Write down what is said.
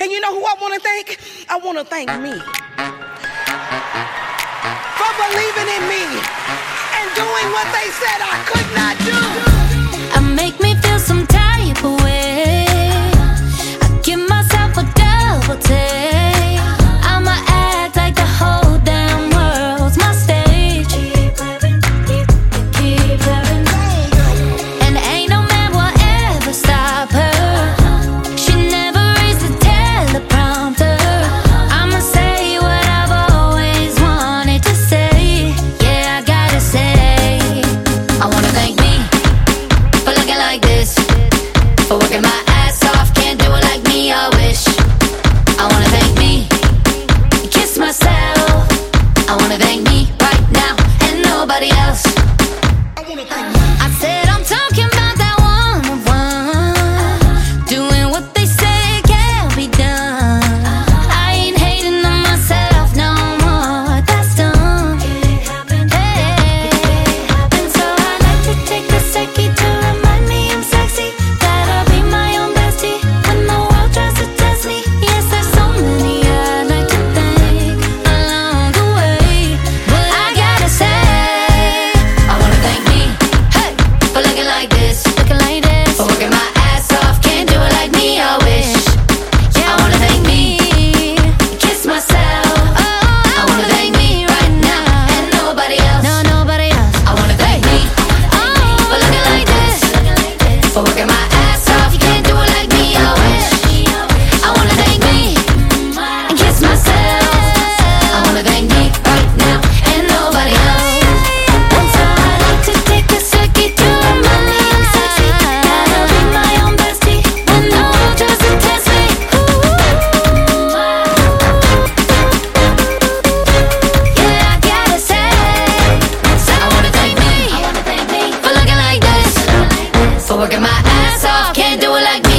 And you know who I want to thank? I want to thank me for believing in me and doing what they said I could not do. I make me feel some type of way. I give myself a double take. I'ma act like the whole damn world's my stage. Keep living, keep living. And ain't no man will ever stop her. She never reads the teleprompter. I'ma say what I've always wanted to say. Yeah, I gotta say, I wanna thank me for looking like this, for working my ass off, can't do it like me, I wish. I wanna thank me, kiss myself. I wanna thank me right now and nobody else. I want to thank me. I said I'm talking about that one-on-one, doing what they say can't be done. I ain't hating on myself no more, that's done. Hey. And so I like to take a second to remind me I'm sexy, that I'll be my own bestie when the world tries to test me. Yes, there's so many I'd like to thank along the way, but I gotta say, I wanna thank me, hey, for looking like this, for working my ass off, can't do it like me, I wish. Yeah, I wanna thank me, kiss myself. I wanna thank me right now and nobody else. No, nobody else. I wanna thank me for looking like this, for working my ass off, can't do it like me, I wish. I wanna thank me and kiss myself. I wanna thank me right now and nobody else. And so I like to take a second to remind me I'm sexy, that I'll be my own bestie when no one tries to test me. Yeah, I gotta say, I wanna thank me for looking like this, for working my ass off, can't do it like me.